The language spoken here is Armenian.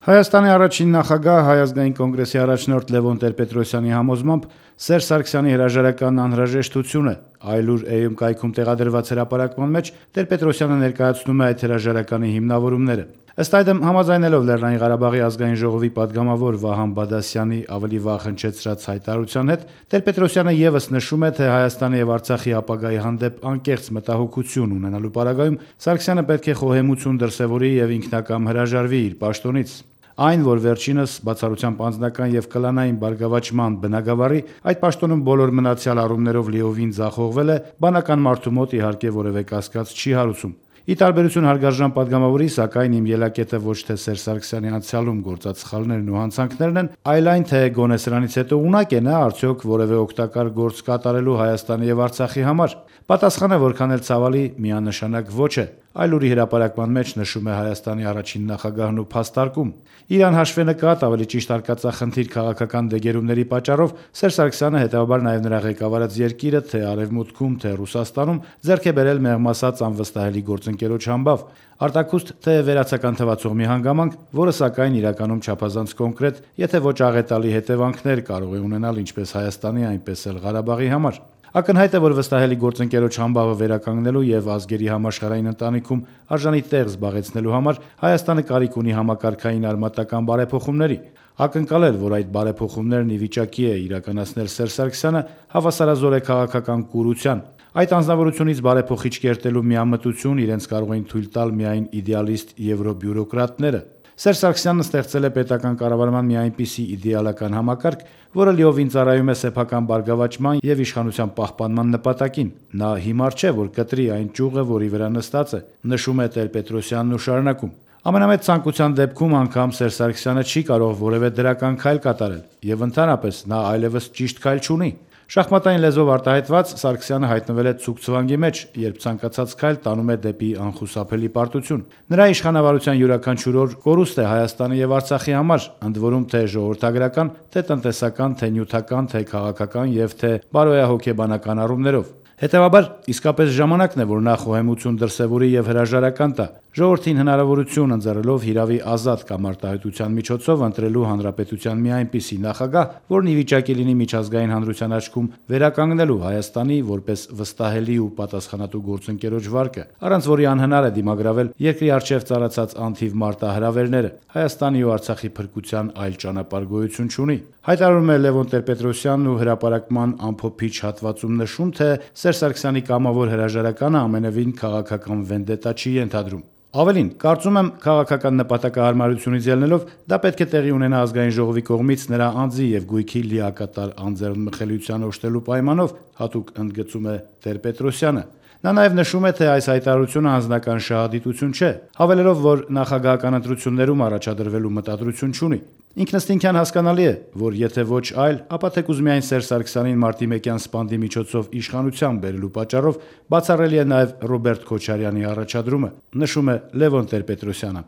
Հայաստանի առաջին նախագահ Հայ ազգային կոնգրեսի առաջնորդ Լևոն Տեր-Պետրոսյանի համոզմամբ Սերժ Սարգսյանի հրաժարականն անհրաժեշտություն է։ Այլուր Էյում կայքում տեղադրված հրապարակման մեջ Տեր-Պետրոսյանը ներկայացնում է այդ հրաժարականի հիմնավորումները։ Ըստ այդմ, համաձայնելով Լեռնային Ղարաբաղի ազգային ժողովի падգամավոր Վահան Բադասյանի ավելի վաղ հնչեցրած հայտարարության հետ, Տեր-Պետրոսյանը ևս նշում է, թե Հայաստանի եւ Արցախի ապագայի հանդեպ անկեղծ մտահոգություն ունենալու պարագայում Սարգսյանը պետք է խոհեմություն դրսևորի եւ ինքնակամ հրաժարվի իր պաշտոնից։ Այն, որ վերջինս բացառությամբ անձնական եւ կլանային բարգավաճման բնագավառի այդ պաշտոնում բոլոր մնացյալ առումներով լիովին ձախողվել է, բանական մարդու մոտ իհարկե որևէ կասկած չի հարուցում։ Ի տարբերություն հարգարժան падգամավորի, սակայն իմ ելակետը ոչ թե Սերժ Սարգսյանի անցյալում գործած սխալներն ու հանցանքներն են, այլ այն, թե գոնե սրանից հետո ունակ է նա արդյոք որևէ օգտակար գործ կատարելու Հայաստանի եւ Արցախի համար։ Պատասխանը որքան էլ ցավալի, միանշանակ ոչ է։ Այլուրի հրապարակման մեջ նշում է Հայաստանի առաջին նախագահն ու փաստարկում։ Իրան հաշվենկատ, ավելի ճիշտ արկածախնդիր քաղաքական դեգերումների պատճառով Սերժ Սարգսյանը հետևաբար նաև նրա ղեկավարած երկիրը թե Արևմուտքում, թե Ռուսաստանում ձեռք է բերել մեղմ ասած անվստահելի գործընկերոջ համբավ։ Արտաքուստ թե վերացական թվացող մի հանգամանք, որը սակայն իրականում չափազանց կոնկրետ, եթե ոչ աղետալի հետևանքներ կարող է ունենալ ինչպես Հայաստանի, այնպես էլ Ղարաբաղի համար։ Ակնհայտ է, որ վստահելի գործընկերոջ համբավը վերականգնելու եւ ազգերի համաշխարհային ընտանիքում արժանի տեղ զբաղեցնելու համար Հայաստանը կարիք ունի համակարգային արմատական բարեփոխումների։ Ակնկալել, որ այդ բարեփոխումներն ի վիճակի է իրականացնել Սերժ Սարգսյանը, հավասարազոր է քաղաքական կուրության։ Այդ անձնավորությունից բարեփոխիչ կերտելու միամտություն իրենց կարող են թույլ տալ միայն իդեալիստ եվրոբյուրոկրատները։ Սերժ Սարգսյանն ստեղծել է պետական կառավարման մի այնպիսի իդեալական համակարգ, որը լիովին ծառայում է սեփական բարգավաճման եւ իշխանության պահպանման նպատակին։ Նա հիմար չէ, որ կտրի այն ճյուղը, որի վրա նստած է, նշում է Տեր-Պետրոսյանն ու շարունակում։ Ամենամեծ ցանկության դեպքում անգամ Սերժ Սարգսյանը չի կարող որևէ դրական քայլ կատարել, եւ ընդհանրապես նա այլևս ճիշտ քայլ չունի։ Շախմատային լեզվով արտահայտված Սարգսյանը հայտնվել է ցուգցվանգի մեջ, երբ ցանկացած քայլ տանում է դեպի անխուսափելի պարտություն։ Նրա իշխանավարության յուրաքանչյուր օր կորուստ է Հայաստանի եւ Արցախի համար, ընդ որում թե ժողովրդագրական, թե տնտեսական, թե նյութական, թե քաղաքական եւ թե բարոյահոգեբանական առումներով։ Հետևաբար, իսկապես ժամանակն է, որ նա խոհեմություն դրսևորի եւ հրաժարական տա, ժողովրդին հնարավորություն ընձեռելով հիրավի ազատ կամ արտահայտության միջոցով ընտրելու հանրապետության մի այնպիսի նախագահ, որն ի վիճակի լինի միջազգային հանրության աչքում վերականգնելու Հայաստանի որպես վստահելի ու պատասխանատու գործընկերոջ վարկը, առանց որի անհնար է դիմագրավել երկրի առջև ծառացած անթիվ մարտահրավերները։ Հայաստանի ու Արցախի փրկության այլ ճանապարհ գոյություն չունի։ Հայտարարում է Լևոն Տեր-Պետրոսյանն ու հրապարակման ամփոփիչ հատվածում նշում, թե Սերժ Սարգսյանի կամավոր հրաժարականը ամենևին քաղաքական վենդետա չի ենթադրում։ Ավելին, կարծում եմ, քաղաքական նպատակահարմարությունից ելնելով դա պետք է տեղի ունենա ազգային ժողովի կողմից նրա անձի եւ գույքի լիակատար անձեռնմխելիության օժտելու պայմանով, հատուկ ընդգծում է Տեր-Պետրոսյանը։ Նա նաև նշում է, թե այս հայտարարությունը անձնական շահադիտություն չէ, հավելելով, որ նախագահական ընտրություններում առաջադրվելու մտադրություն չունի։ Ինքնըստինքյան հասկանալի է, որ եթե ոչ այլ, ապա թեկուզ միայն Սերժ Սարգսյանին մարտի 1-յան սպանդի միջոցով իշխանության բերելու պատճառով բացառելի է նաև Ռոբերտ Քոչարյանի առաջադրումը, նշում է Լևոն Տեր-Պետրոսյանը։